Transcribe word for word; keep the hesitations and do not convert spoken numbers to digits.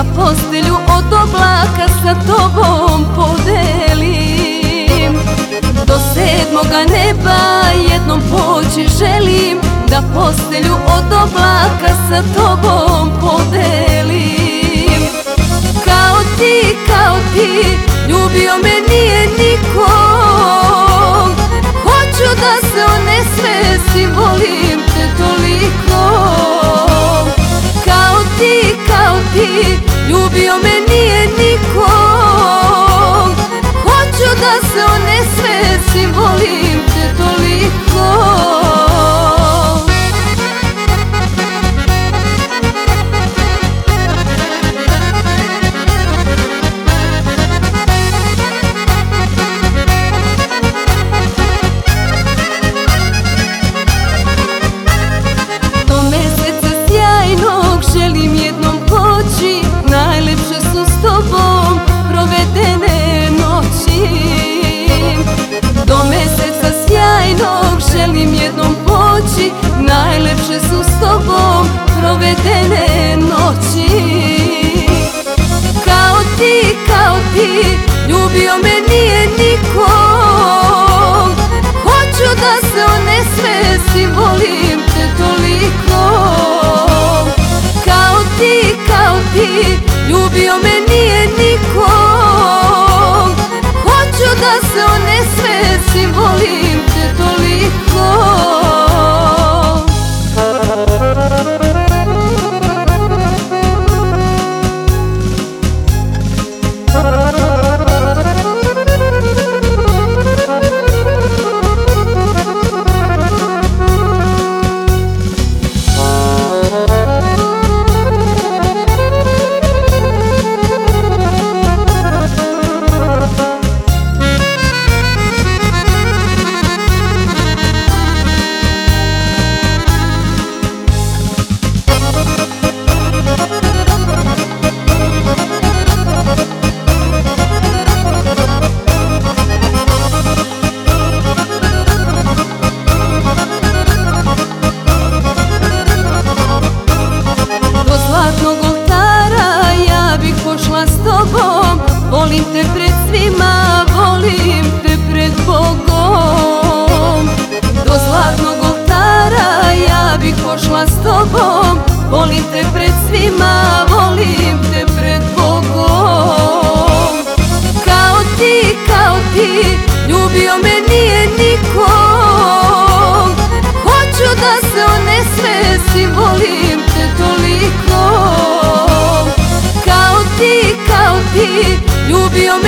postelju od oblaka sa tobom podelim. Do sedmoga neba jednom poći želim, da postelju od oblaka sa tobom podelim. Kao ti, kao ti, ljubio me nije niko, hoću da se onesvesim, volim te toliko. Kao ti, kao ti, ljubio me nije niko, hoću da se onesvesim, volim te toliko. Najlepše su s tobom provedene noći. Do meseca sjajnog želim jednom poći, najlepše su s tobom provedene noći. Kao ti, kao ti, ljubio me nije niko, hoću da se onesvesim, volim te toliko. Kao ti, kao ti, ljubio me nije niko, hoću da se onesvesim, volim te toliko. Volim te pred svima, volim te pred Bogom. Do zlatnog oltara ja bih pošla s tobom, volim te pred svima, volim te pred Bogom. Kao ti, kao ti, ljubio me nije niko, hoću da se onesvesim, volim te toliko. Kao ti, kao ti, ljubio me